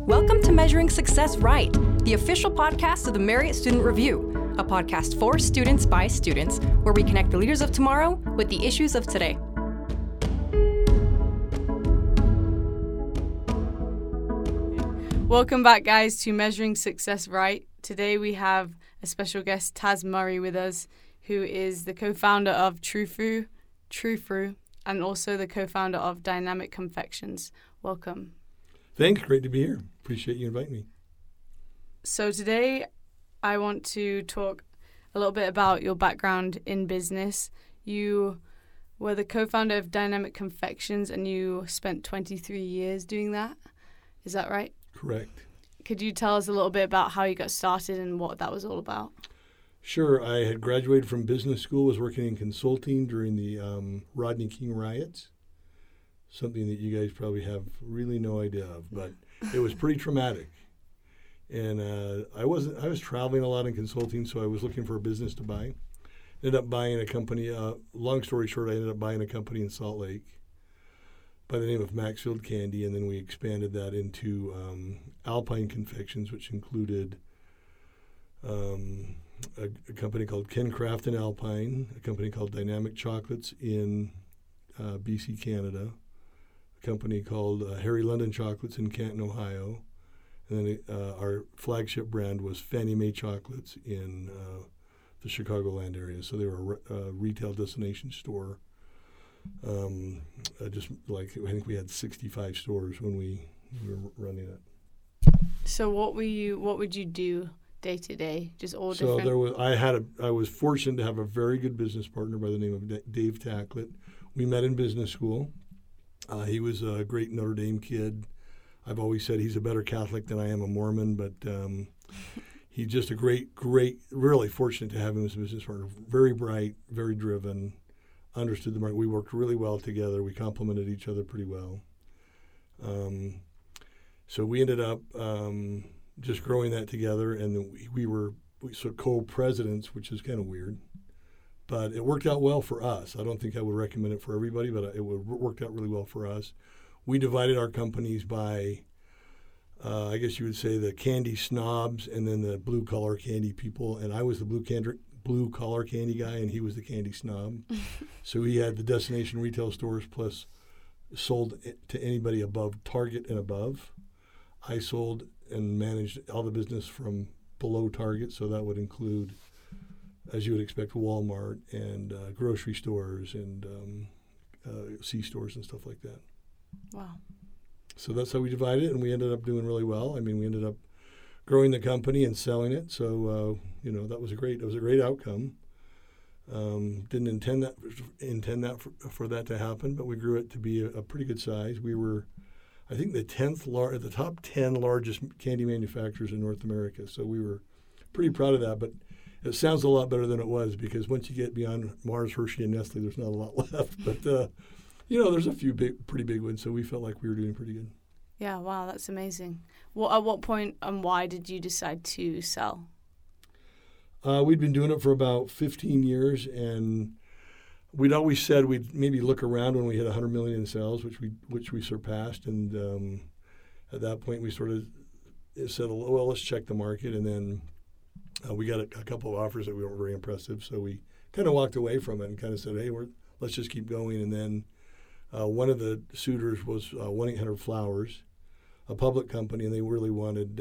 Welcome to Measuring Success Right, the official podcast of the Marriott Student Review, a podcast for students by students, where we connect the leaders of tomorrow with the issues of today. Welcome back, guys, to Measuring Success Right. Today we have a special guest, Taz Murray, with us, who is the co-founder of True Fruit, and also the co-founder of Dynamic Confections. Welcome. Thanks. Great to be here. Appreciate you inviting me. So today I want to talk a little bit about your background in business. You were the co-founder of Dynamic Confections, and you spent 23 years doing that. Is that right? Correct. Could you tell us a little bit about how you got started and what that was all about? Sure. I had graduated from business school, was working in consulting during the Rodney King riots, something that you guys probably have really no idea of, but it was pretty traumatic. And I was traveling a lot in consulting, so I was looking for a business to buy. Ended up buying a company. Long story short, I ended up buying a company in Salt Lake by the name of Maxfield Candy, and then we expanded that into Alpine Confections, which included a company called Ken Craft and Alpine, a company called Dynamic Chocolates in BC, Canada, a company called Harry London Chocolates in Canton, Ohio, and then our flagship brand was Fannie Mae Chocolates in the Chicagoland area. So they were a retail destination store. I think we had 65 stores when we were running it. So what would you do day to day? Just all different. So I was fortunate to have a very good business partner by the name of Dave Tacklett. We met in business school. He was a great Notre Dame kid. I've always said he's a better Catholic than I am a Mormon, but he's just a great, really fortunate to have him as a business partner. Very bright, very driven, understood the market. We worked really well together. We complemented each other pretty well. So we ended up just growing that together, and we were co-presidents, which is kind of weird. But it worked out well for us. I don't think I would recommend it for everybody, but it worked out really well for us. We divided our companies by, I guess you would say, the candy snobs and then the blue-collar candy people. And I was the blue-collar candy guy, and he was the candy snob. So he had the destination retail stores plus sold to anybody above Target and above. I sold and managed all the business from below Target, so that would include, as you would expect, Walmart and grocery stores and C-stores and stuff like that. Wow. So that's how we divided it, and we ended up doing really well. I mean, we ended up growing the company and selling it, so that was a great outcome. Didn't intend that for that to happen, but we grew it to be a pretty good size. We were, I think, the top 10 largest candy manufacturers in North America. So we were pretty proud of that. But it sounds a lot better than it was, because once you get beyond Mars, Hershey, and Nestle, there's not a lot left. But there's a few pretty big ones. So we felt like we were doing pretty good. Yeah. Wow, that's amazing. At what point and why did you decide to sell? We'd been doing it for about 15 years, and we'd always said we'd maybe look around when we hit 100 million in sales, which we surpassed. And at that point, we sort of said, well, let's check the market. And then we got a couple of offers that we weren't very impressive, so we kind of walked away from it and kind of said, hey, let's just keep going. And then one of the suitors was 1-800-Flowers, a public company, and they really wanted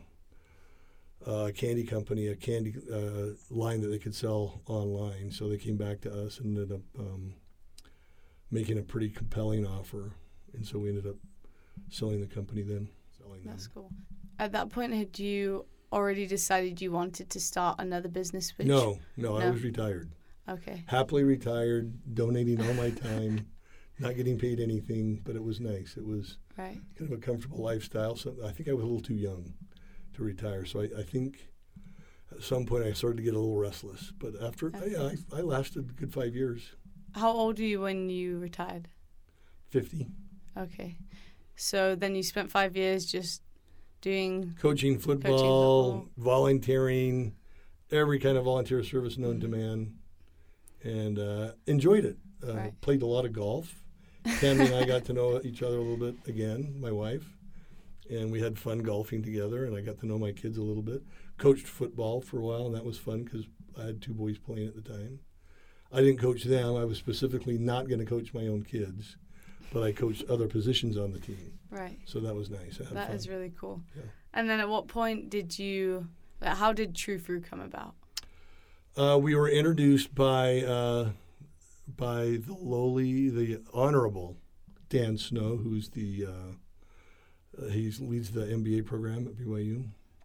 a candy company, a candy line that they could sell online. So they came back to us and ended up making a pretty compelling offer. And so we ended up selling the company then. That's cool. At that point, had you already decided you wanted to start another business? No, I was retired. Okay. Happily retired, donating all my time, not getting paid anything, but it was nice. It was kind of a comfortable lifestyle. So I think I was a little too young to retire. So I think at some point I started to get a little restless. But after, I lasted a good 5 years. How old were you when you retired? 50. Okay. So then you spent 5 years just doing... Coaching football, volunteering, every kind of volunteer service known to man, and enjoyed it. Played a lot of golf. Tammy and I got to know each other a little bit again, my wife. and we had fun golfing together, and I got to know my kids a little bit. Coached football for a while, and that was fun because I had 2 boys playing at the time. I didn't coach them. I was specifically not going to coach my own kids, but I coached other positions on the team. Right. So that was nice. I had That fun. is really cool. Yeah. And then at what point did you, how did True Fruit come about? We were introduced by the Honorable Dan Snow, who's he leads the MBA program at BYU,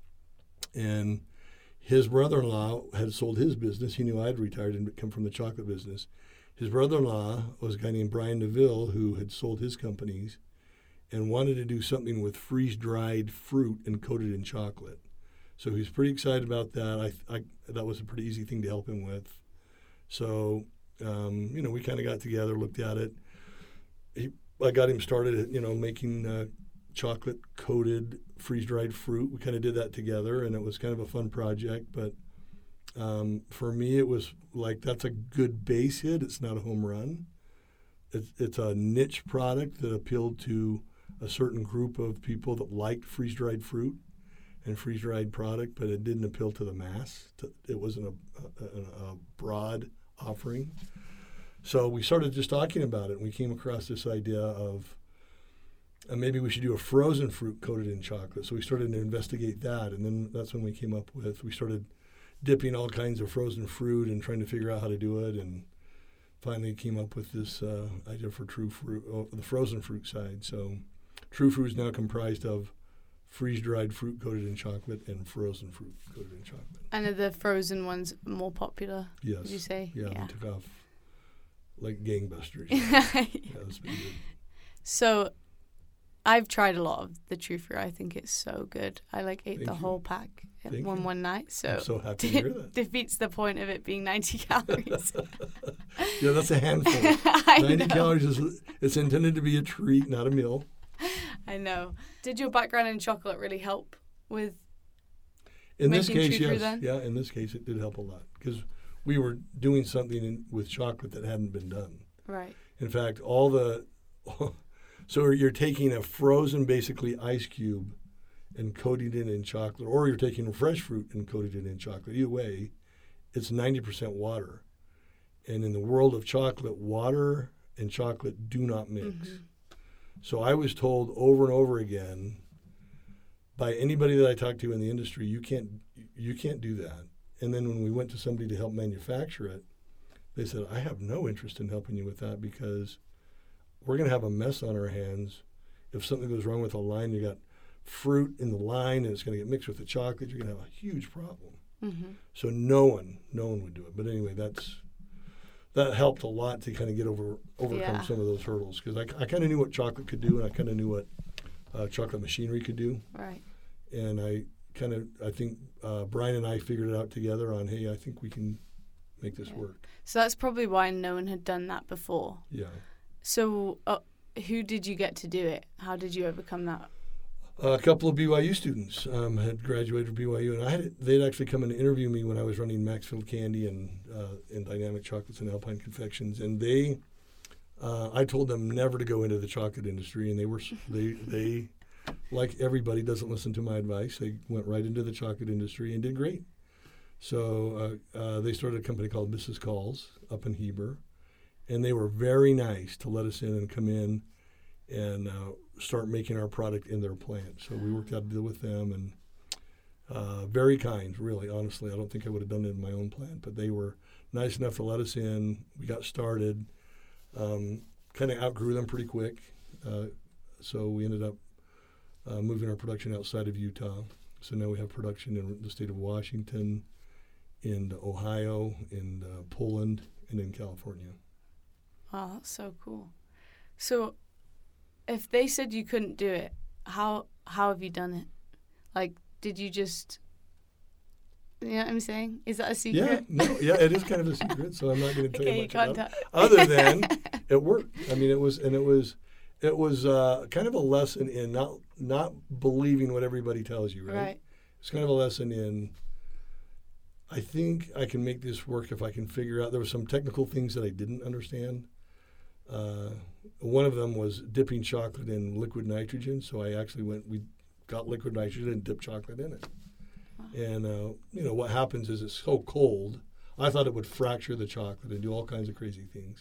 and his brother-in-law had sold his business. He knew I had retired and come from the chocolate business. His brother-in-law was a guy named Brian Neville who had sold his companies and wanted to do something with freeze-dried fruit and coated in chocolate. So he was pretty excited about that. That was a pretty easy thing to help him with. So, we kind of got together, looked at it. I got him started, making chocolate-coated freeze-dried fruit. We kind of did that together, and it was kind of a fun project. But for me, it was like that's a good base hit. It's not a home run. It's a niche product that appealed to a certain group of people that liked freeze-dried fruit and freeze-dried product, but it didn't appeal to the mass. It wasn't a broad offering. So we started just talking about it, and we came across this idea of maybe we should do a frozen fruit coated in chocolate. So we started to investigate that, and then that's when we started dipping all kinds of frozen fruit and trying to figure out how to do it, and finally came up with this idea for True Fruit, the frozen fruit side. So True Fruit is now comprised of freeze-dried fruit coated in chocolate and frozen fruit coated in chocolate. And are the frozen ones more popular? Yes. Would you say? Yeah, they took off like gangbusters. Yeah, that's been good. So I've tried a lot of the True Fruit. I think it's so good. I ate Thank the you. whole pack Thank one you. night. So I'm so happy to hear that. defeats the point of it being 90 calories. Yeah, that's a handful. I 90 know. calories it's intended to be a treat, not a meal. I know. Did your background in chocolate really help with In this making case, True Fruit yes. then? Yeah, in this case, it did help a lot because we were doing something with chocolate that hadn't been done. Right. In fact, so you're taking a frozen, basically ice cube, and coating it in chocolate, or you're taking fresh fruit and coating it in chocolate. Either way, it's 90% water. And in the world of chocolate, water and chocolate do not mix. Mm-hmm. So I was told over and over again by anybody that I talked to in the industry, you can't do that. And then when we went to somebody to help manufacture it, they said, I have no interest in helping you with that because we're going to have a mess on our hands. If something goes wrong with a line, you got fruit in the line and it's going to get mixed with the chocolate, you're going to have a huge problem. Mm-hmm. So no one would do it. But anyway, that helped a lot to kind of get overcome some of those hurdles because I kind of knew what chocolate could do and I kind of knew what chocolate machinery could do. Right. And I think Brian and I figured it out together on, hey, I think we can make this work. So that's probably why no one had done that before. Yeah. So who did you get to do it? How did you overcome that? A couple of BYU students had graduated from BYU, and they'd actually come and interview me when I was running Maxfield Candy and Dynamic Chocolates and Alpine Confections, and I told them never to go into the chocolate industry, and they like everybody doesn't listen to my advice. They went right into the chocolate industry and did great. So they started a company called Mrs. Calls up in Heber, and they were very nice to let us in and come in and start making our product in their plant. So we worked out a deal with them, and very kind, really, honestly. I don't think I would have done it in my own plant, but they were nice enough to let us in. We got started, kind of outgrew them pretty quick. So we ended up moving our production outside of Utah. So now we have production in the state of Washington, in Ohio, in Poland, and in California. Oh, that's so cool. So if they said you couldn't do it, how have you done it? Like, did you just, you know what I'm saying? Is that a secret? Yeah, it is kind of a secret, so I'm not going to tell you much about it. it. Other than it worked. I mean, it was kind of a lesson in not believing what everybody tells you, right? Right. It's kind of a lesson in, I think I can make this work if I can figure out, there were some technical things that I didn't understand. One of them was dipping chocolate in liquid nitrogen. So I actually we got liquid nitrogen and dipped chocolate in it. And, what happens is it's so cold. I thought it would fracture the chocolate and do all kinds of crazy things.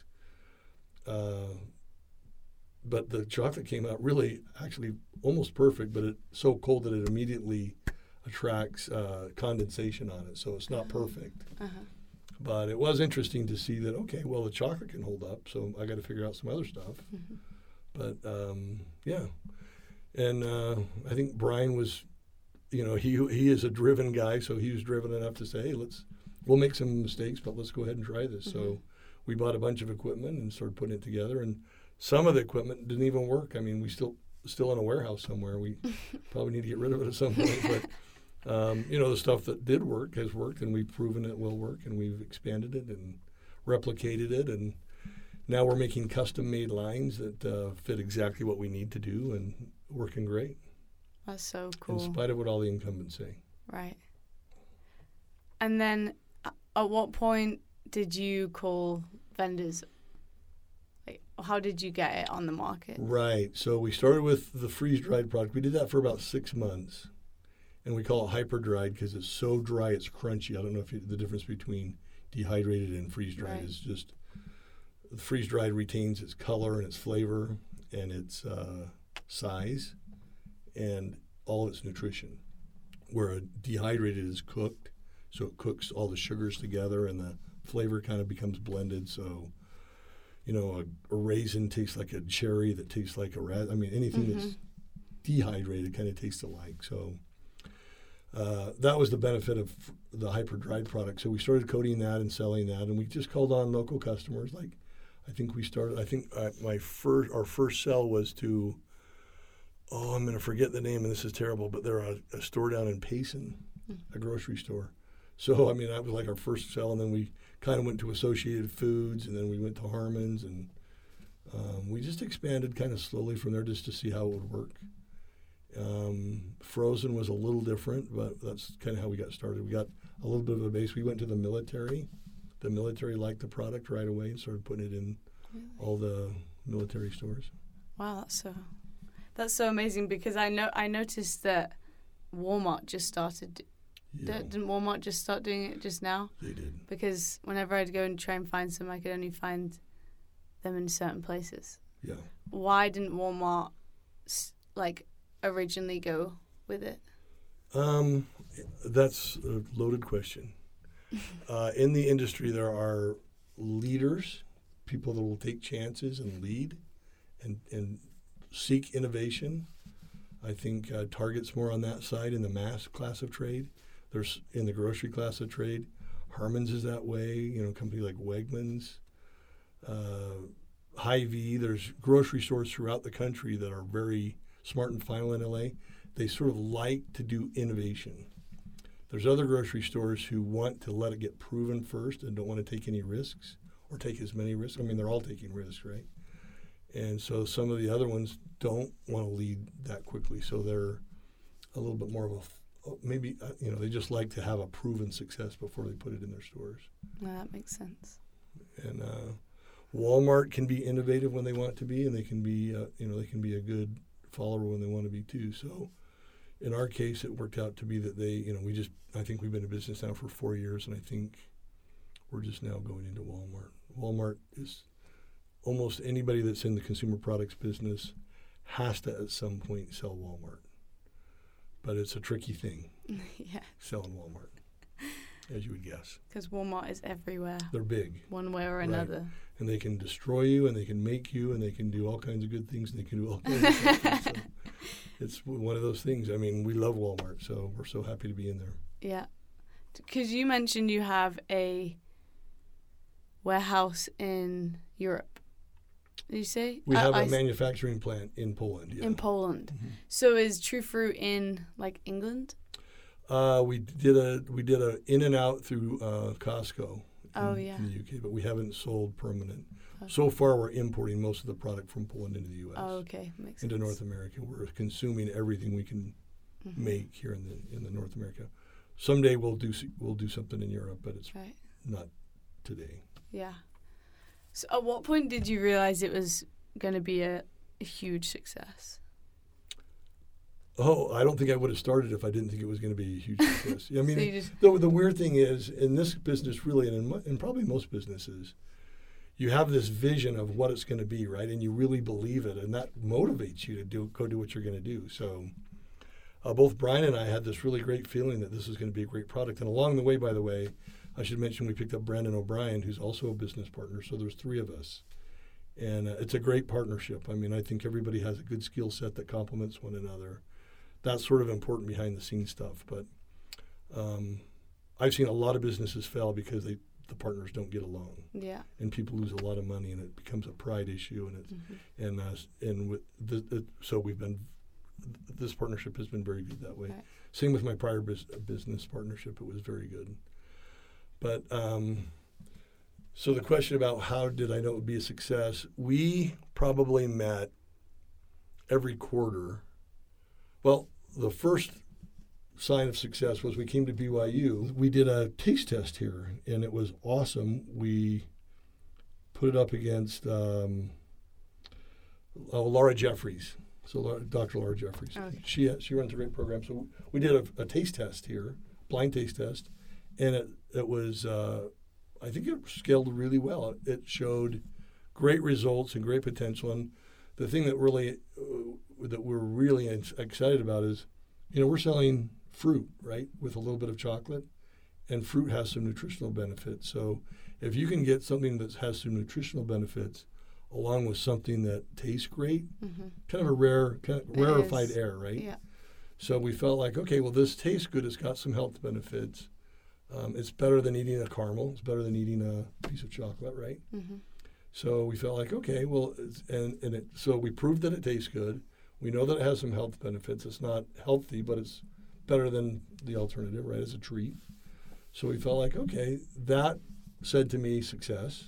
But the chocolate came out really, actually, almost perfect, but it's so cold that it immediately attracts condensation on it, so it's not perfect. But it was interesting to see that, okay, well, the chocolate can hold up, so I got to figure out some other stuff. But, yeah. And I think Brian was, he is a driven guy, so he was driven enough to say, hey, we'll make some mistakes, but let's go ahead and try this. So we bought a bunch of equipment and started putting it together, and some of the equipment didn't even work. I mean, we still in a warehouse somewhere. We probably need to get rid of it at some point. But, the stuff that did work has worked, and we've proven it will work, and we've expanded it and replicated it. And now we're making custom-made lines that fit exactly what we need to do and working great. That's so cool. In spite of what all the incumbents say. Right. And then at what point did you call vendors? How did you get it on the market? Right. So we started with the freeze-dried product. We did that for about 6 months, and we call it hyper-dried because it's so dry it's crunchy. I don't know if the difference between dehydrated and freeze-dried is just the freeze-dried retains its color and its flavor and its size and all its nutrition, where a dehydrated is cooked, so it cooks all the sugars together and the flavor kind of becomes blended. So a raisin tastes like a cherry that tastes like a anything that's dehydrated kind of tastes alike. So that was the benefit of the hyper-dried product. So we started coating that and selling that, and we just called on local customers. Our first sell was to, I'm going to forget the name, and this is terrible, but they're a store down in Payson, a grocery store. So, that was like our first sell, and then we kind of went to Associated Foods, and then we went to Harmon's, and we just expanded kind of slowly from there just to see how it would work. Frozen was a little different, but that's kind of how we got started. We got a little bit of a base. We went to the military. The military liked the product right away and started putting it in all the military stores. Wow, that's so amazing, because I noticed that Walmart just started. Yeah. Didn't Walmart just start doing it just now? They did. Because whenever I'd go and try and find some, I could only find them in certain places. Yeah. Why didn't Walmart originally go with it? That's a loaded question. In the industry, there are leaders, people that will take chances and lead and seek innovation. I think Target's more on that side in the mass class of trade. There's in the grocery class of trade. Harmon's is that way. A company like Wegmans, Hy-Vee. There's grocery stores throughout the country that are very Smart and Final in LA. They sort of like to do innovation. There's other grocery stores who want to let it get proven first and don't want to take any risks or take as many risks. they're all taking risks, right? And so some of the other ones don't want to lead that quickly. So they're a little bit more of they just like to have a proven success before they put it in their stores. Yeah, that makes sense. And Walmart can be innovative when they want to be, and they can be, they can be a good follower when they want to be too. So in our case, it worked out to be that they, I think we've been in business now for 4 years, and I think we're just now going into Walmart. Walmart is almost anybody that's in the consumer products business has to at some point sell Walmart. But it's a tricky thing, selling Walmart, as you would guess. Because Walmart is everywhere. They're big. One way or another. And they can destroy you, and they can make you, and they can do all kinds of good things, and they can do all kinds of stuff. So it's one of those things. We love Walmart, so we're so happy to be in there. Yeah. Because you mentioned you have a warehouse in Europe. Did you say? We have a manufacturing plant in Poland. Yeah. In Poland. Mm-hmm. So is True Fruit in England? We did a in and out through Costco in the UK, but we haven't sold permanent. Okay. So far, we're importing most of the product from Poland into the U.S. Oh, okay, makes into sense. North America. We're consuming everything we can make here in the North America. Someday we'll do something in Europe, but it's not today. Yeah. So at what point did you realize it was going to be a huge success? Oh, I don't think I would have started if I didn't think it was going to be a huge success. I mean, So the weird thing is, in this business really, and in probably most businesses, you have this vision of what it's going to be, right? And you really believe it, and that motivates you to go do what you're going to do. So both Brian and I had this really great feeling that this was going to be a great product. And along the way, by the way, I should mention we picked up Brandon O'Brien, who's also a business partner. So there's 3 of us. And it's a great partnership. I mean, I think everybody has a good skill set that complements one another. That's sort of important behind the scenes stuff. But I've seen a lot of businesses fail because the partners don't get along. Yeah. And people lose a lot of money, and it becomes a pride issue. And so we've been. This partnership has been very good that way. Right. Same with my prior business partnership; it was very good. But so the question about how did I know it would be a success? We probably met every quarter. Well, the first sign of success was we came to BYU. We did a taste test here, and it was awesome. We put it up against Laura Jeffries. So Dr. Laura Jeffries. Okay. She runs a great program. So we did a taste test here, blind taste test, and it was I think it scaled really well. It showed great results and great potential. And the thing that really that we're really excited about is, we're selling fruit, right, with a little bit of chocolate, and fruit has some nutritional benefits. So if you can get something that has some nutritional benefits along with something that tastes great, kind of rarefied air, right? Yeah. So we felt like, okay, well, this tastes good. It's got some health benefits. It's better than eating a caramel. It's better than eating a piece of chocolate, right? Mm-hmm. So we felt like, okay, well, so we proved that it tastes good. We know that it has some health benefits. It's not healthy, but it's better than the alternative, right, as a treat. So we felt like, okay, that said to me success.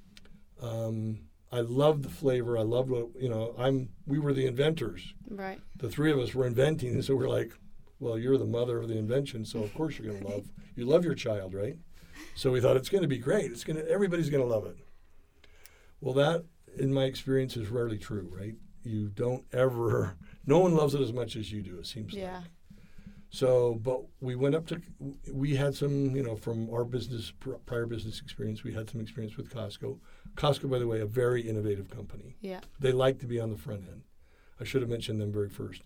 I loved the flavor. I loved what, we were the inventors. Right. The 3 of us were inventing, and so we're like, well, you're the mother of the invention, so of course you're going to you love your child, right? So we thought it's going to be great. Everybody's going to love it. Well, that, in my experience, is rarely true, right? You don't ever, no one loves it as much as you do, it seems like. So, but we had some, from our prior business experience, we had some experience with Costco. Costco, by the way, a very innovative company. Yeah. They like to be on the front end. I should have mentioned them very first.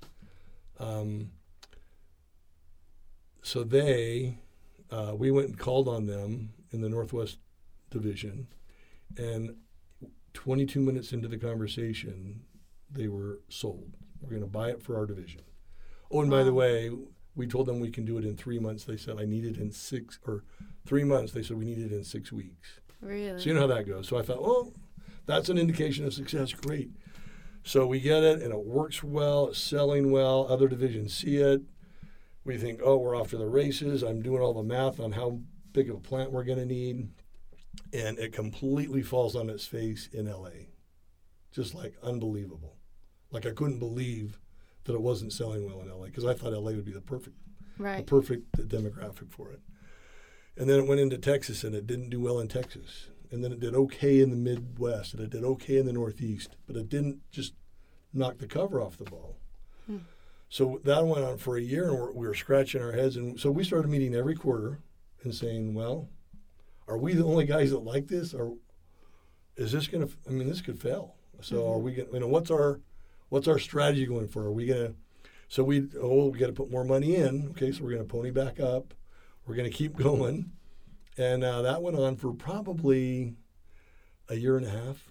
So we went and called on them in the Northwest Division, and 22 minutes into the conversation, they were sold. We're going to buy it for our division. Oh, and by the way, we told them we can do it in 3 months. They said I need it in 3 months. They said we need it in 6 weeks. Really? So you know how that goes. So I thought, oh, that's an indication of success. Great. So we get it, and it works well. It's selling well. Other divisions see it. We think, oh, we're off to the races. I'm doing all the math on how big of a plant we're going to need. And it completely falls on its face in L.A. Just like unbelievable. Like I couldn't believe that it wasn't selling well in L.A. because I thought L.A. would be the perfect demographic for it. And then it went into Texas, and it didn't do well in Texas. And then it did okay in the Midwest, and it did okay in the Northeast. But it didn't just knock the cover off the ball. So that went on for a year, and we were scratching our heads. And so we started meeting every quarter and saying, well, are we the only guys that like this? Or is this going to, this could fail. So are we going to, what's our strategy going for? Are we going to, so we got to put more money in. Okay, so we're going to pony back up. We're going to keep going. And that went on for probably a year and a half.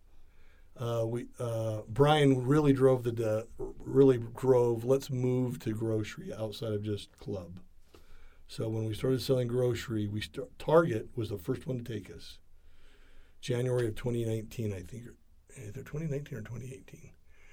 Brian really drove let's move to grocery outside of just club. So when we started selling grocery, Target was the first one to take us. January of 2019, I think, either 2019 or 2018.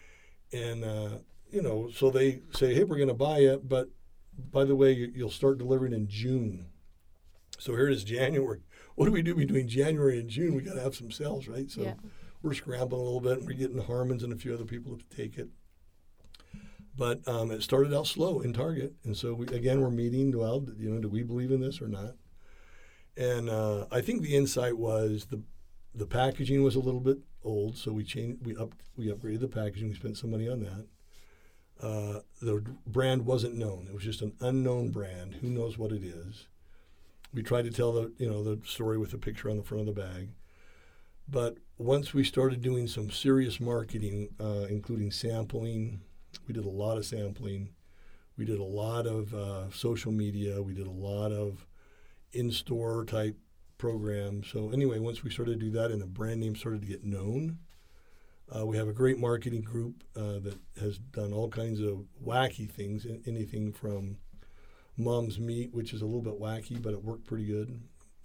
And, so they say, hey, we're going to buy it, but by the way, you'll start delivering in June. So here it is January. What do we do between January and June? We got to have some sales, right? So we're scrambling a little bit, and we're getting Harmons and a few other people to take it. But it started out slow in Target. And so, we're meeting, well, do we believe in this or not? And I think the insight was the packaging was a little bit old, so we upgraded the packaging. We spent some money on that. The brand wasn't known. It was just an unknown brand. Who knows what it is? We tried to tell the story with a picture on the front of the bag. But once we started doing some serious marketing, including sampling, we did a lot of sampling. We did a lot of social media. We did a lot of in-store type programs. So anyway, once we started to do that and the brand name started to get known, we have a great marketing group that has done all kinds of wacky things, anything from Mom's Meat, which is a little bit wacky, but it worked pretty good.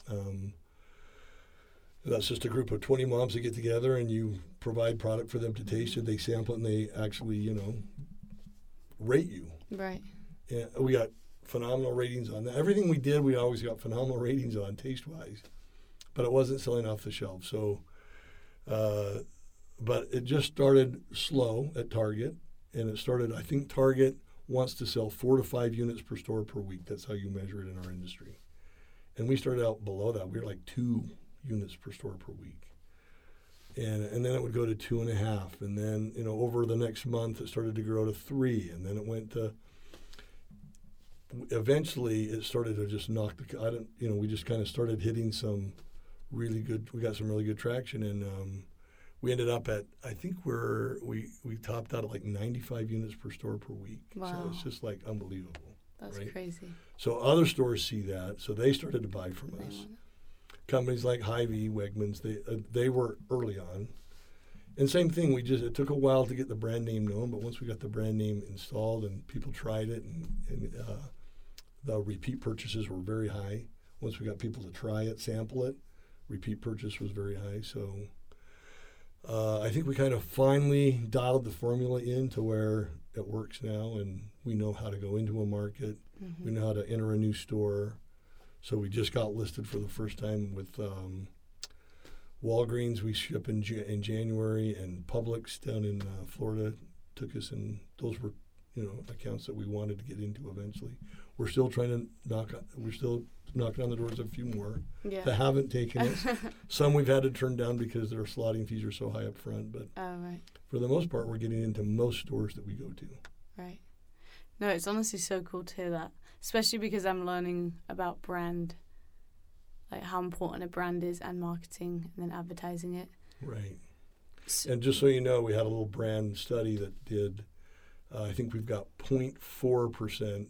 That's just a group of 20 moms that get together and you provide product for them to taste and they sample it and they actually, rate you. Right. And we got phenomenal ratings on that. Everything we did, we always got phenomenal ratings on taste-wise, but it wasn't selling off the shelf. So, but it just started slow at Target, and it started, I think Target wants to sell 4 to 5 units per store per week. That's how you measure it in our industry. And we started out below that. We were like 2 units per store per week. And then it would go to 2.5. And then, over the next month, it started to grow to 3. And then it went to, eventually, it started to just knock we just kind of started hitting some really good, we got some really good traction. And we ended up at, I think we topped out at like 95 units per store per week. Wow. So it's just like unbelievable. That's right? crazy. So other stores see that, so they started to buy from us. Companies like Hy-Vee, Wegmans, they were early on. And same thing, it took a while to get the brand name known, but once we got the brand name installed and people tried it, and the repeat purchases were very high. Once we got people to try it, sample it, repeat purchase was very high. So I think we kind of finally dialed the formula in to where it works now, and we know how to go into a market. Mm-hmm. We know how to enter a new store. So we just got listed for the first time with Walgreens. We ship in January, and Publix down in Florida took us, and those were, accounts that we wanted to get into eventually. We're still trying to knocking on the doors of a few more that haven't taken us. Some we've had to turn down because their slotting fees are so high up front. But for the most part, we're getting into most stores that we go to. Right. No, it's honestly so cool to hear that, especially because I'm learning about brand, like how important a brand is, and marketing, and then advertising it. Right. And just so you know, we had a little brand study that did, I think we've got 0.4%.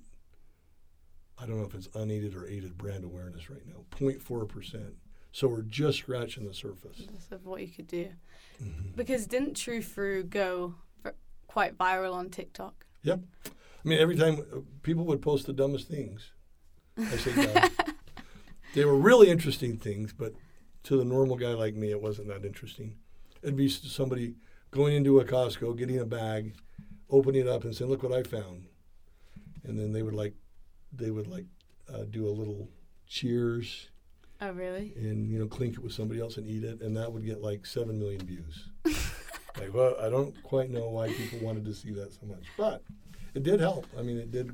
I don't know if it's unaided or aided brand awareness right now, 0.4%. So we're just scratching the surface. Of what you could do. Mm-hmm. Because didn't True Fruit go quite viral on TikTok? Yep. I mean, every time people would post the dumbest things. I say dumb. They were really interesting things, but to the normal guy like me, it wasn't that interesting. It'd be somebody going into a Costco, getting a bag, opening it up and saying, "Look what I found." And then they would do a little cheers. Oh, really? And, clink it with somebody else and eat it. And that would get like 7 million views. Well, I don't quite know why people wanted to see that so much. But it did help. I mean, it did.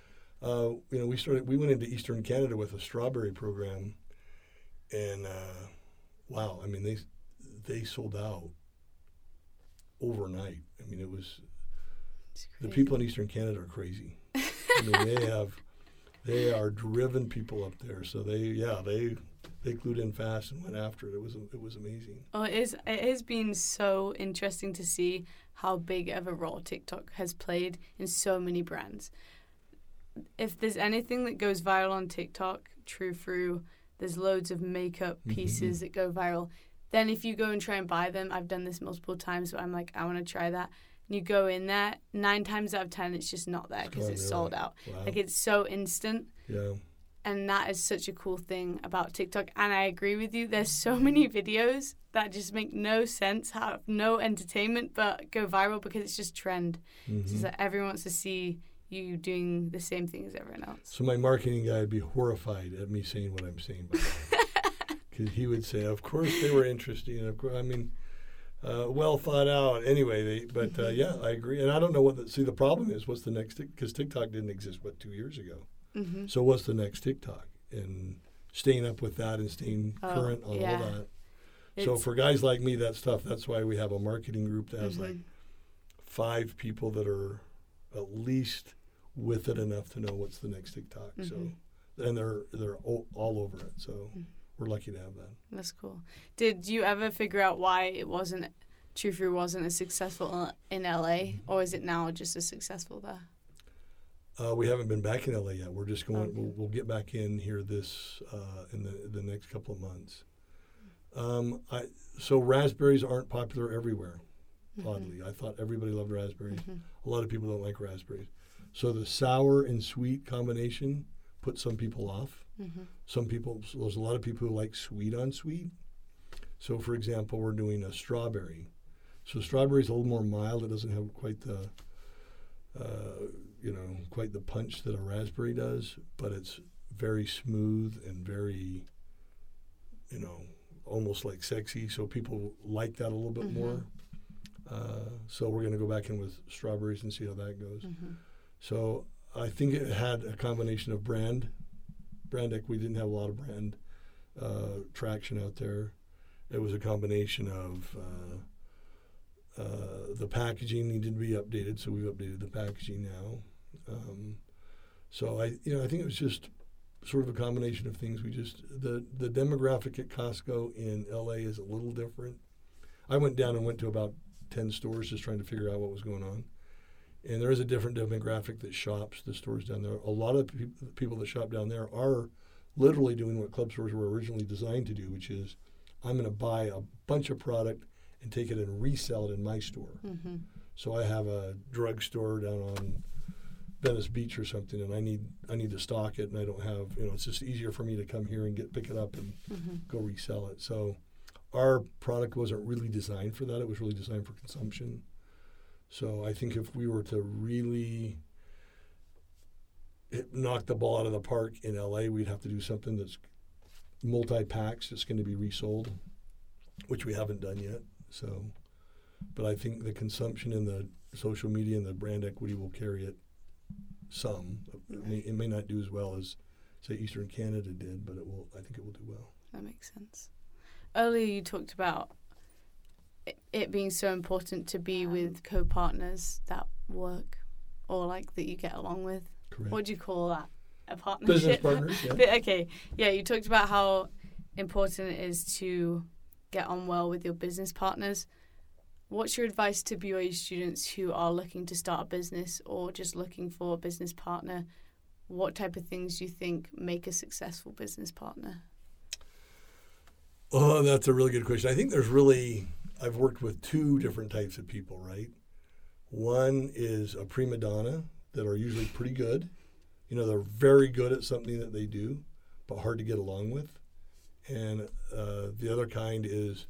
We went into Eastern Canada with a strawberry program. And, wow, I mean, they sold out overnight. I mean, the people in Eastern Canada are crazy. I mean, they are driven people up there. So they glued in fast and went after it. It was amazing. Oh, it has been so interesting to see how big of a role TikTok has played in so many brands. If there's anything that goes viral on TikTok, True Fruit, there's loads of makeup pieces that go viral. Then if you go and try and buy them, I've done this multiple times, but I'm like, I want to try that. And you go in there, 9 times out of 10, it's just not there because it's sold out. Wow. Like, it's so instant. Yeah. And that is such a cool thing about TikTok. And I agree with you. There's so many videos that just make no sense, have no entertainment, but go viral because it's just trend. Mm-hmm. It's just that everyone wants to see you doing the same thing as everyone else. So my marketing guy would be horrified at me saying what I'm saying. Because he would say, of course they were interesting. Of course, I mean, well thought out. Anyway, yeah, I agree. And I don't know the problem is, what's the next, because TikTok didn't exist, 2 years ago. Mm-hmm. So what's the next TikTok? And staying up with that and staying current on all that. So for guys like me, that's tough. That's why we have a marketing group that has like 5 people that are at least with it enough to know what's the next TikTok. Mm-hmm. So, and they're all over it. So we're lucky to have that. That's cool. Did you ever figure out why True Fruit wasn't as successful in LA, or is it now just as successful there? We haven't been back in LA yet. We're just going. Okay. We'll get back in here in the next couple of months. So raspberries aren't popular everywhere. Oddly, I thought everybody loved raspberries. A lot of people don't like raspberries. So the sour and sweet combination puts some people off. There's a lot of people who like sweet on sweet. So for example, we're doing a strawberry. So strawberry is a little more mild. It doesn't have quite the quite the punch that a raspberry does, but it's very smooth and very, almost like sexy. So people like that a little bit more. So we're going to go back in with strawberries and see how that goes. So I think it had a combination of brand equity. We didn't have a lot of brand traction out there. It was a combination of the packaging needed to be updated, so we've updated the packaging now. So I think it was just sort of a combination of things. The demographic at Costco in LA is a little different. I went to about 10 stores just trying to figure out what was going on. And there is a different demographic that shops the stores down there. A lot of people that shop down there are literally doing what club stores were originally designed to do, which is I'm going to buy a bunch of product and take it and resell it in my store. So I have a drugstore down on Venice Beach or something, and I need to stock it, and I don't have, it's just easier for me to come here and pick it up and go resell it. So our product wasn't really designed for that. It was really designed for consumption. So I think if we were to really knock the ball out of the park in LA, we'd have to do something that's multi-packs that's going to be resold, which we haven't done yet. So, but I think the consumption and the social media and the brand equity will carry it some. It may not do as well as, say, Eastern Canada did, but I think it will do well. That makes sense. Earlier you talked about it being so important to be with co-partners that work or that you get along with. Correct. What do you call that? A partnership? Business partners, yeah. Okay. Yeah, you talked about how important it is to get on well with your business partners. What's your advice to BYU students who are looking to start a business or just looking for a business partner? What type of things do you think make a successful business partner? Oh, that's a really good question. I think I've worked with two different types of people, right? One is a prima donna that are usually pretty good. They're very good at something that they do, but hard to get along with. And the other kind is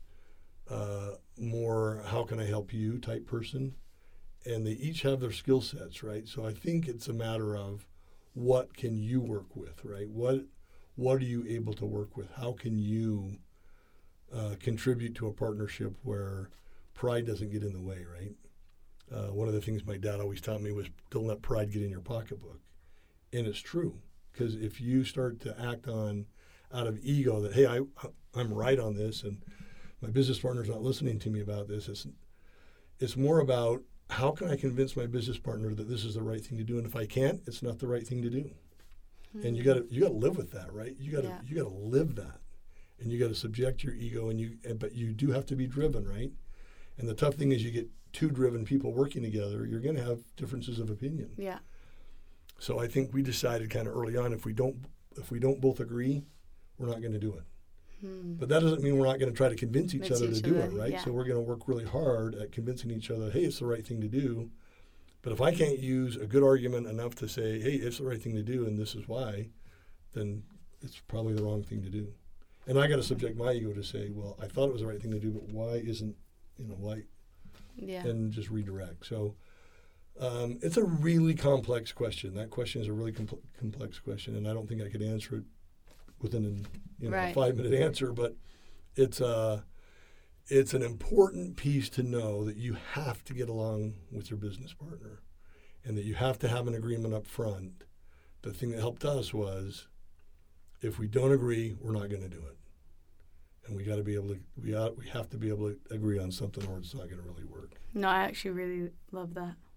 more how can I help you type person. And they each have their skill sets, right? So I think it's a matter of what can you work with, right? What are you able to work with? How can you contribute to a partnership where pride doesn't get in the way, right? One of the things my dad always taught me was don't let pride get in your pocketbook. And it's true, because if you start to act out of ego that, hey, I'm right on this and my business partner's not listening to me about this, it's more about how can I convince my business partner that this is the right thing to do, and if I can't, it's not the right thing to do. And you got to live with that, right? You got to live that. And you got to subject your ego, but you do have to be driven, right? And the tough thing is you get two driven people working together, you're going to have differences of opinion. Yeah. So I think we decided kind of early on if we don't both agree, we're not going to do it. But that doesn't mean we're not going to try to convince each other to do it, right? Yeah. So we're going to work really hard at convincing each other, hey, it's the right thing to do. But if I can't use a good argument enough to say, hey, it's the right thing to do and this is why, then it's probably the wrong thing to do. And I got to subject my ego to say, well, I thought it was the right thing to do, but why isn't, why? Yeah. And just redirect. So it's a really complex question. That question is a really complex question, and I don't think I could answer it within a 5-minute answer. But it's an important piece to know that you have to get along with your business partner, and that you have to have an agreement up front. The thing that helped us was, if we don't agree, we're not going to do it. And we have to be able to agree on something, or it's not going to really work. No, I actually really love that.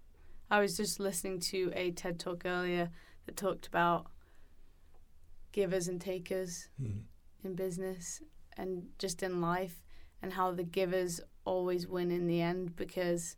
I was just listening to a TED Talk earlier that talked about givers and takers in business and just in life, and how the givers always win in the end because,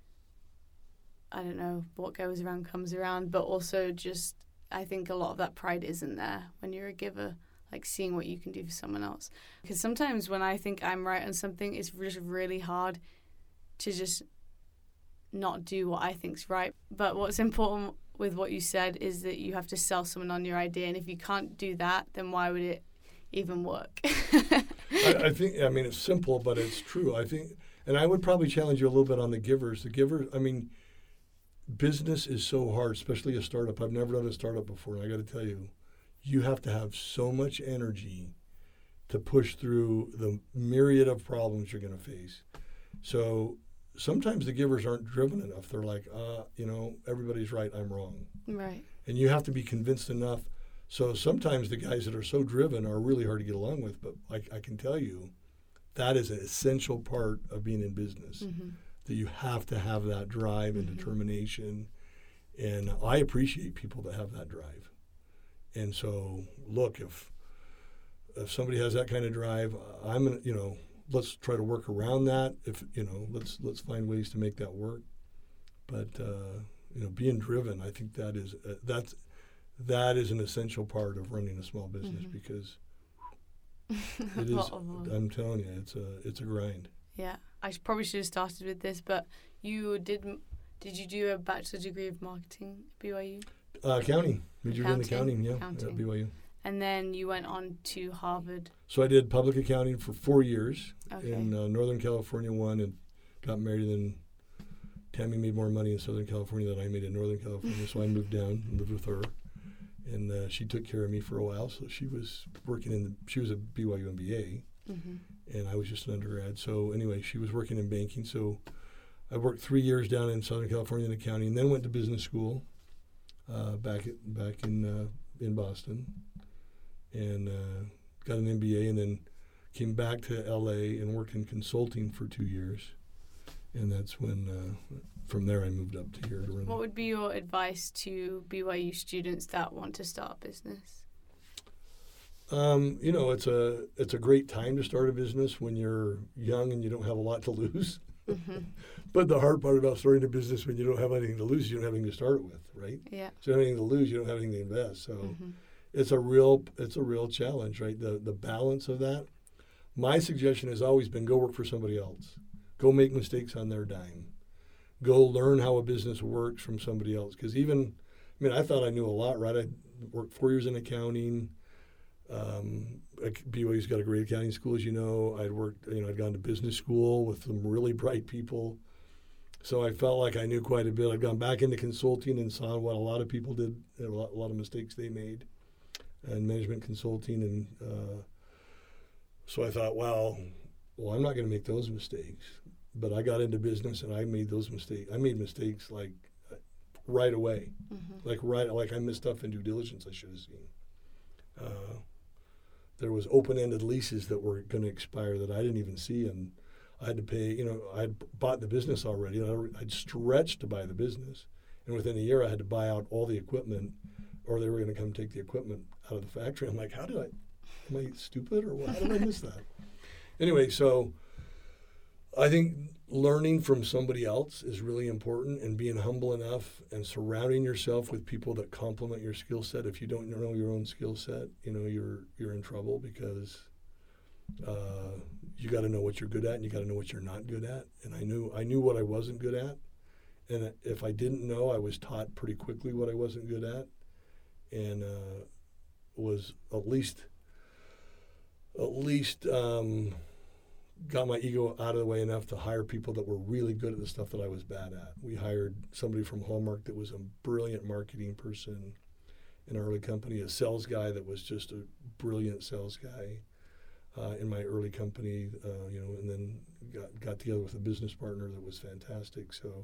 I don't know, what goes around comes around, but also just I think a lot of that pride isn't there when you're a giver, like seeing what you can do for someone else. Because sometimes when I think I'm right on something, it's just really hard to just not do what I think's right. But what's important with what you said is that you have to sell someone on your idea, and if you can't do that, then why would it even work? I think, I mean, it's simple, but it's true. I think, and I would probably challenge you a little bit on the givers. The givers, I mean, business is so hard, especially a startup. I've never done a startup before, and I got to tell you, you have to have so much energy to push through the myriad of problems you're going to face. So sometimes the givers aren't driven enough. They're like, everybody's right, I'm wrong. Right. And you have to be convinced enough. So sometimes the guys that are so driven are really hard to get along with. But I can tell you, that is an essential part of being in business, that you have to have that drive and determination. And I appreciate people that have that drive. And so, look, if somebody has that kind of drive, I'm going to, let's try to work around that. If let's find ways to make that work. But being driven, I think that is an essential part of running a small business because it is. I'm telling you, it's a grind. Yeah, I probably should have started with this, but did you do a bachelor's degree of marketing at BYU? Accounting. Majored in accounting, yeah, at BYU. And then you went on to Harvard. So I did public accounting for 4 years in Northern California, and got married. And then Tammy made more money in Southern California than I made in Northern California, so I moved down and lived with her. And she took care of me for a while. So she was working she was a BYU MBA, and I was just an undergrad. So anyway, she was working in banking. So I worked 3 years down in Southern California in accounting, and then went to business school back in Boston, and got an MBA, and then came back to LA and worked in consulting for 2 years. And that's when, from there, I moved up to here to run. What would be your advice to BYU students that want to start a business? It's a great time to start a business when you're young and you don't have a lot to lose. But the hard part about starting a business when you don't have anything to lose, you don't have anything to start with, right? Yeah. So you don't have anything to lose, you don't have anything to invest. So it's a real challenge, right? The balance of that. My suggestion has always been go work for somebody else. Go make mistakes on their dime. Go learn how a business works from somebody else. Because I thought I knew a lot, right? I worked 4 years in accounting. BYU's got a great accounting school, as you know. I'd gone to business school with some really bright people. So I felt like I knew quite a bit. I'd gone back into consulting and saw what a lot of people did, a lot of mistakes they made, and management consulting. And so I thought, well, I'm not going to make those mistakes. But I got into business and I made those mistakes. I made mistakes like right away, like I missed stuff in due diligence I should have seen. There was open-ended leases that were going to expire that I didn't even see, and I had to pay. I'd bought the business already. I'd stretched to buy the business, and within a year I had to buy out all the equipment, or they were going to come take the equipment out of the factory. I'm like, am I stupid or what? How did I miss that? Anyway, so I think learning from somebody else is really important, and being humble enough and surrounding yourself with people that complement your skill set. If you don't know your own skill set, you're in trouble, because you got to know what you're good at and you got to know what you're not good at. And I knew what I wasn't good at, and if I didn't know, I was taught pretty quickly what I wasn't good at, and was at least got my ego out of the way enough to hire people that were really good at the stuff that I was bad at. We hired somebody from Hallmark that was a brilliant marketing person in our early company, a sales guy that was just a brilliant sales guy in my early company, and then got together with a business partner that was fantastic. So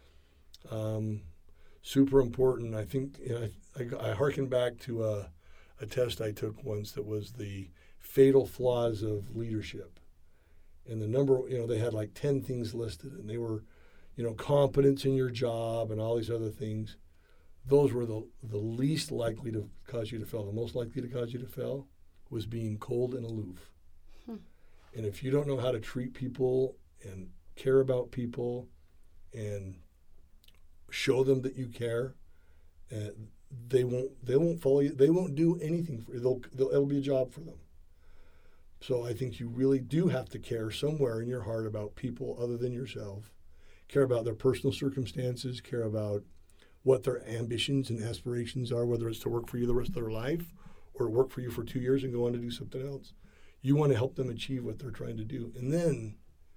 super important. I think I hearken back to a test I took once that was the fatal flaws of leadership. And the number, they had like 10 things listed, and they were, competence in your job and all these other things, those were the least likely to cause you to fail. The most likely to cause you to fail was being cold and aloof. And if you don't know how to treat people and care about people and show them that you care, they won't follow you. They won't do anything for you. It'll be a job for them. So I think you really do have to care somewhere in your heart about people other than yourself. Care about their personal circumstances. Care about what their ambitions and aspirations are, whether it's to work for you the rest of their life or work for you for 2 years and go on to do something else. You want to help them achieve what they're trying to do. And then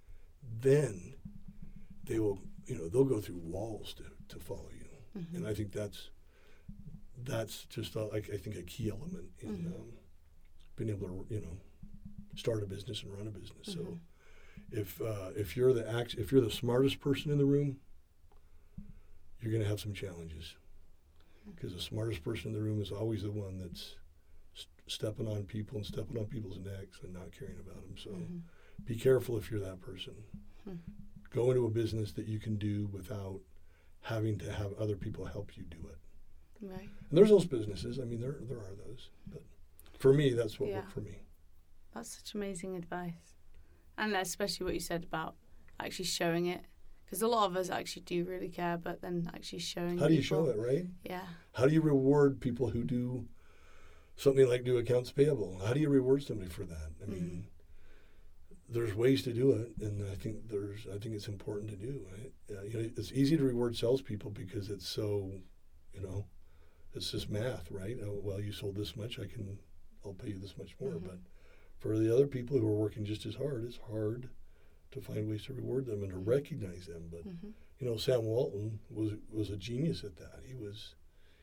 they will, they'll go through walls to follow you. Mm-hmm. And I think that's just, I think, a key element in being able to, start a business and run a business. Mm-hmm. So if you're the smartest person in the room, you're going to have some challenges, because the smartest person in the room is always the one that's stepping on people and stepping on people's necks and not caring about them. So be careful if you're that person. Go into a business that you can do without having to have other people help you do it. Right. And there's those businesses. I mean, there are those. But for me, that's what worked for me. That's such amazing advice. And especially what you said about actually showing it. Because a lot of us actually do really care, but then actually showing How do you show it, right? Yeah. How do you reward people who do something like do accounts payable? How do you reward somebody for that? I mean, there's ways to do it, and I think it's important to do. Right? It's easy to reward salespeople because it's so, it's just math, right? Oh, well, you sold this much, I'll pay you this much more. But for the other people who are working just as hard, it's hard to find ways to reward them and to recognize them. But Sam Walton was a genius at that. He was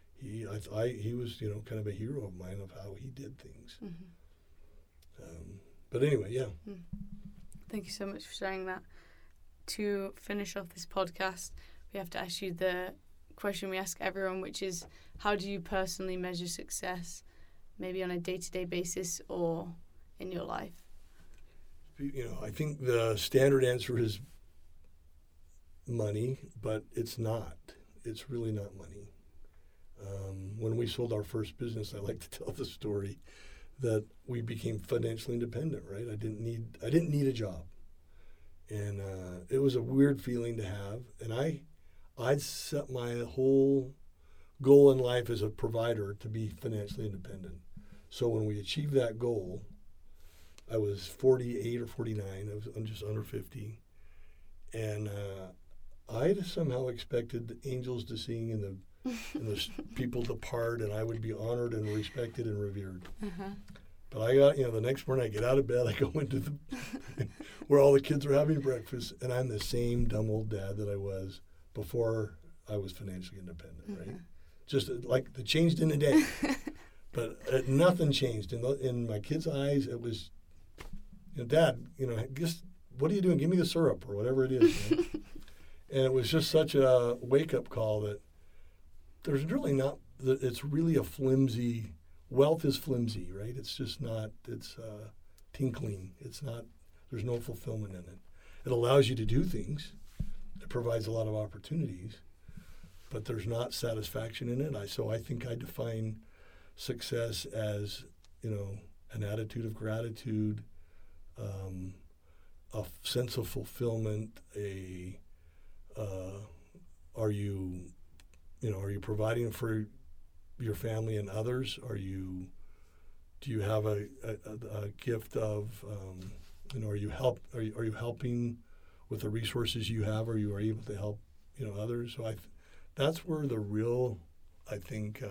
kind of a hero of mine of how he did things. But anyway, yeah. Thank you so much for sharing that. To finish off this podcast, we have to ask you the question we ask everyone, which is, how do you personally measure success, maybe on a day-to-day basis or in your life? I think the standard answer is money, but it's not. It's really not money. When we sold our first business, I like to tell the story that we became financially independent, right? I didn't need a job. And it was a weird feeling to have. And I'd set my whole goal in life as a provider to be financially independent. So when we achieved that goal, I was 48 or 49. I'm just under 50. And I somehow expected the angels to sing and the people depart, and I would be honored and respected and revered. But I got, the next morning I get out of bed, I go into where all the kids are having breakfast, and I'm the same dumb old dad that I was before I was financially independent, right? Just like it changed in a day. But nothing changed. In my kids' eyes, it was, Dad, just, what are you doing? Give me the syrup or whatever it is. And it was just such a wake-up call that there's really not, it's really a flimsy, wealth is flimsy, right? It's just not, it's tinkling. It's not, there's no fulfillment in it. It allows you to do things. It provides a lot of opportunities, but there's not satisfaction in it. So I think I define success as, an attitude of gratitude, a sense of fulfillment, are you providing for your family and others? Do you have a gift of, are you helping with the resources you have? Are you able to help, others? So that's where the real, I think,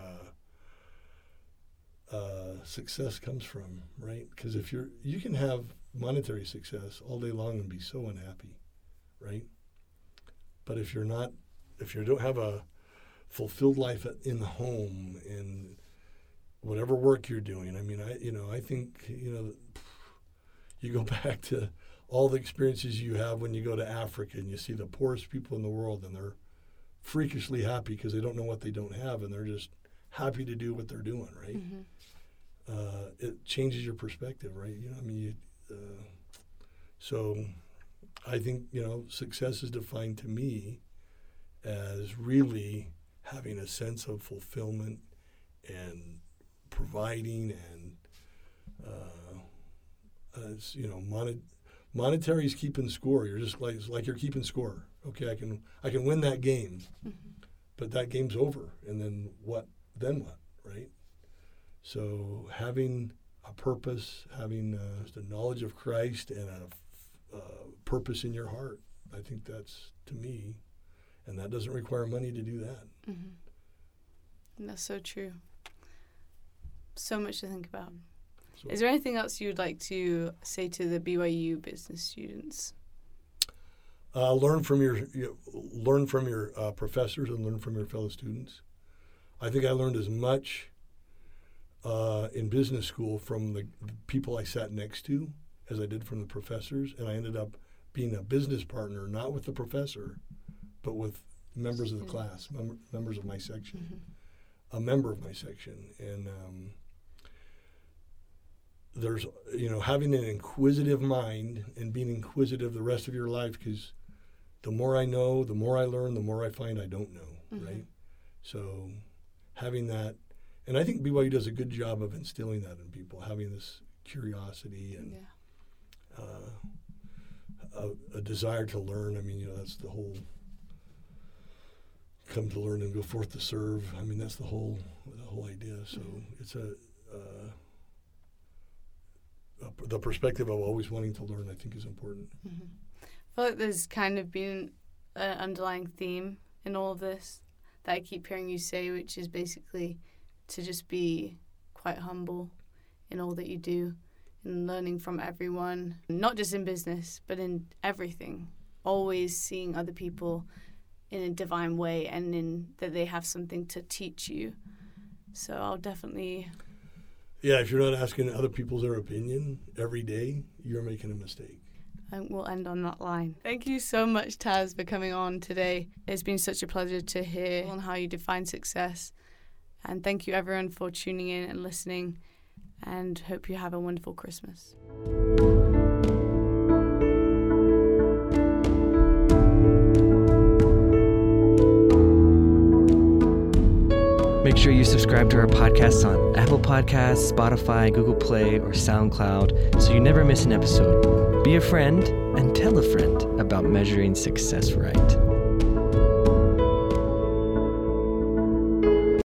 success comes from, right? Because if you can have monetary success all day long and be so unhappy, right? But if you don't have a fulfilled life in the home and whatever work you're doing, I think, you go back to all the experiences you have when you go to Africa and you see the poorest people in the world and they're freakishly happy because they don't know what they don't have and they're just happy to do what they're doing, right? It changes your perspective, right? So I think, success is defined to me as really having a sense of fulfillment and providing and, monetary is keeping score. You're just like you're keeping score. Okay, I can win that game, but that game's over. And then what? Right? So having a purpose, having the knowledge of Christ and a purpose in your heart, I think that's, to me, and that doesn't require money to do that. Mm-hmm. That's so true. So much to think about. So, is there anything else you would like to say to the BYU business students? Learn from your professors and learn from your fellow students. I think I learned as much in business school from the people I sat next to as I did from the professors, and I ended up being a business partner, not with the professor, but with members of the class, members of my section, a member of my section. And there's, having an inquisitive mind and being inquisitive the rest of your life, because the more I know, the more I learn, the more I find I don't know, right? So having that, and I think BYU does a good job of instilling that in people, having this curiosity and a desire to learn. I mean, that's the whole come to learn and go forth to serve. I mean, that's the whole idea. So it's the perspective of always wanting to learn, I think, is important. Mm-hmm. I feel like there's kind of been an underlying theme in all of this that I keep hearing you say, which is basically to just be quite humble in all that you do and learning from everyone, not just in business, but in everything. Always seeing other people in a divine way and in that they have something to teach you. So I'll definitely... Yeah, if you're not asking other people their opinion every day, you're making a mistake. And we'll end on that line. Thank you so much, Taz, for coming on today. It's been such a pleasure to hear on how you define success. And thank you, everyone, for tuning in and listening. And hope you have a wonderful Christmas. Make sure you subscribe to our podcasts on Apple Podcasts, Spotify, Google Play, or SoundCloud so you never miss an episode. Be a friend and tell a friend about measuring success right.